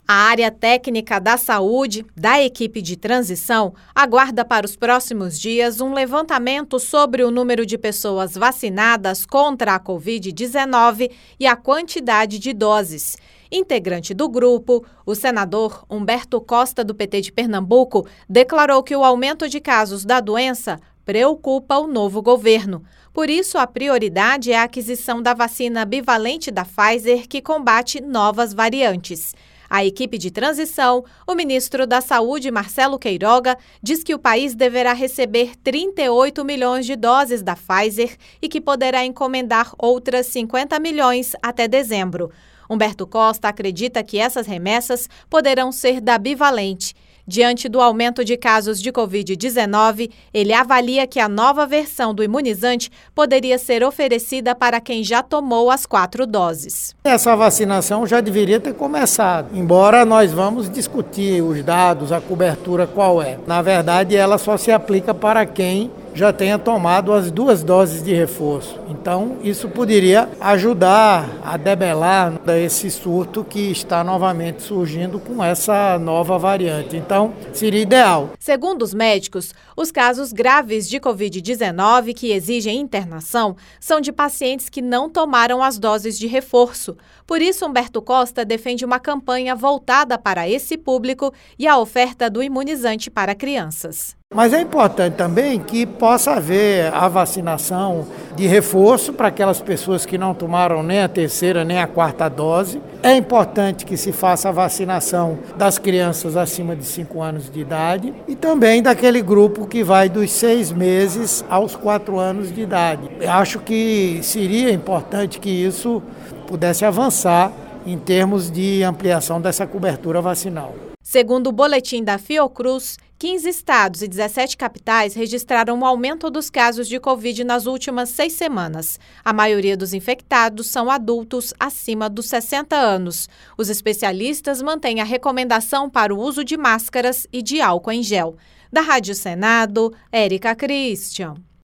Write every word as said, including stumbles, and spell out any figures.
A área técnica da saúde, da equipe de transição, aguarda para os próximos dias um levantamento sobre o número de pessoas vacinadas contra a covid dezenove e a quantidade de doses. Integrante do grupo, o senador Humberto Costa, do P T de Pernambuco, declarou que o aumento de casos da doença preocupa o novo governo. Por isso, a prioridade é a aquisição da vacina bivalente da Pfizer, que combate novas variantes. A equipe de transição, o ministro da Saúde, Marcelo Queiroga, diz que o país deverá receber trinta e oito milhões de doses da Pfizer e que poderá encomendar outras cinquenta milhões até dezembro. Humberto Costa acredita que essas remessas poderão ser da bivalente. Diante do aumento de casos de covid dezenove, ele avalia que a nova versão do imunizante poderia ser oferecida para quem já tomou as quatro doses. Essa vacinação já deveria ter começado, embora nós vamos discutir os dados, a cobertura qual é. Na verdade, ela só se aplica para quem já tenha tomado as duas doses de reforço. Então, isso poderia ajudar a debelar esse surto que está novamente surgindo com essa nova variante. Então, seria ideal. Segundo os médicos, os casos graves de covid dezenove que exigem internação são de pacientes que não tomaram as doses de reforço. Por isso, Humberto Costa defende uma campanha voltada para esse público e a oferta do imunizante para crianças. Mas é importante também que possa haver a vacinação de reforço para aquelas pessoas que não tomaram nem a terceira nem a quarta dose. É importante que se faça a vacinação das crianças acima de cinco anos de idade e também daquele grupo que vai dos seis meses aos quatro anos de idade. Eu acho que seria importante que isso pudesse avançar em termos de ampliação dessa cobertura vacinal. Segundo o boletim da Fiocruz, quinze estados e dezessete capitais registraram um aumento dos casos de Covid nas últimas seis semanas. A maioria dos infectados são adultos acima dos sessenta anos. Os especialistas mantêm a recomendação para o uso de máscaras e de álcool em gel. Da Rádio Senado, Érica Christian.